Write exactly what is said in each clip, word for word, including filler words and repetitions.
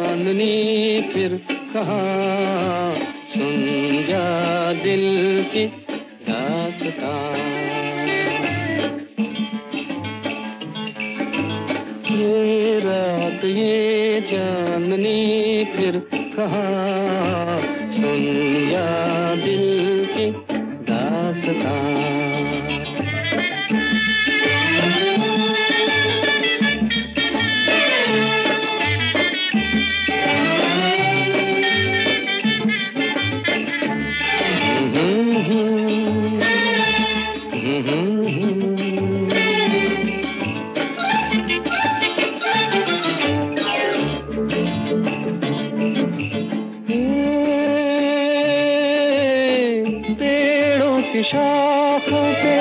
चांदनी फिर कहाँ, सुन जा दिल की दास्तां। ये रात ये चांदनी फिर कहाँ, सुन जा दिल की दास्तां। की शाखों पे,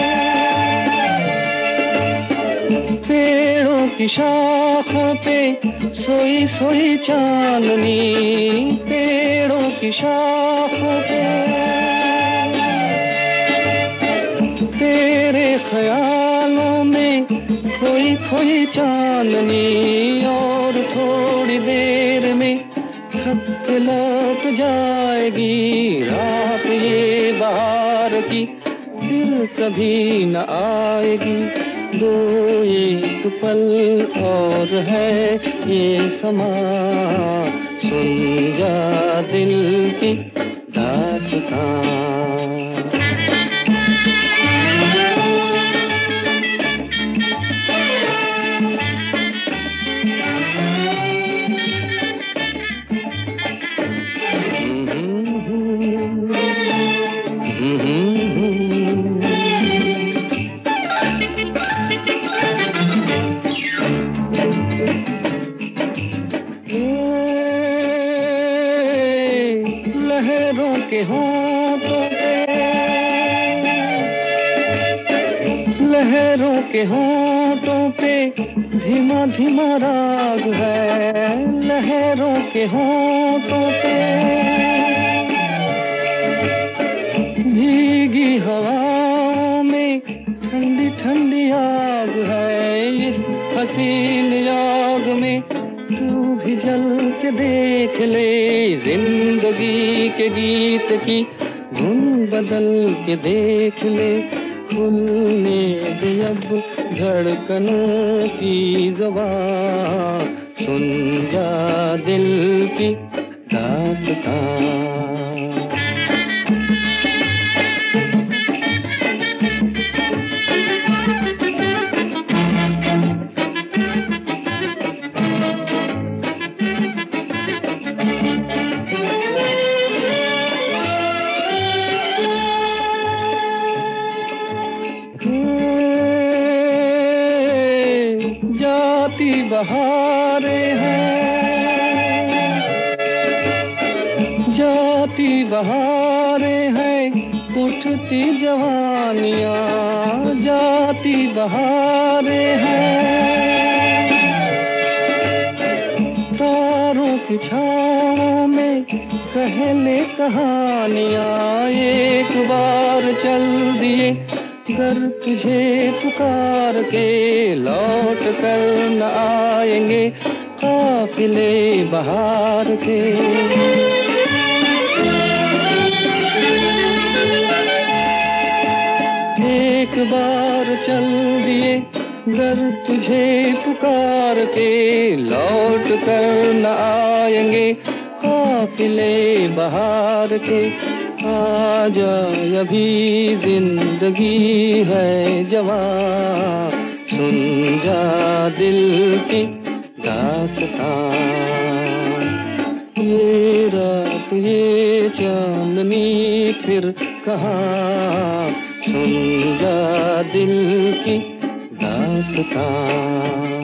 पेड़ों की शाखों पे सोई सोई चांदनी, पेड़ों की शाखों पे तेरे ख्यालों में खोई खोई चांदनी। और थोड़ी देर में थक के लौट जाएगी रात ये बहार की, फिर कभी न आएगी। दो एक पल और है ये समा, सुन जा दिल की दास्तां। लहरों के होंठों पे, लहरों के होंठों पे धीमा धीमा राग है। लहरों के होंठों पे भीगी हवाओं में ठंडी ठंडी आग है। इस हसीन आग में तू भी जल के देख ले, जिंदगी के गीत की धुन बदल के देख ले। खुलने दे अब धड़कनों की ज़बां, सुन जा दिल की दास्तां। जाती बहारें हैं, जाती बहारें हैं, उठती जवानियाँ। जाती बहारें हैं, तारों की छाँव में कहले कहानियाँ। एक बार चल दिए कर तुझे पुकार के, लौट कर न आएंगे काफिले बहार के। एक बार चल दिए गर तुझे पुकार के, लौट कर न आएंगे काफिले बहार के। आजा अभी जिंदगी है जवां, सुन जा दिल की दास्तां। ये रात ये चांदनी फिर कहाँ, सुन जा दिल की दास्तां।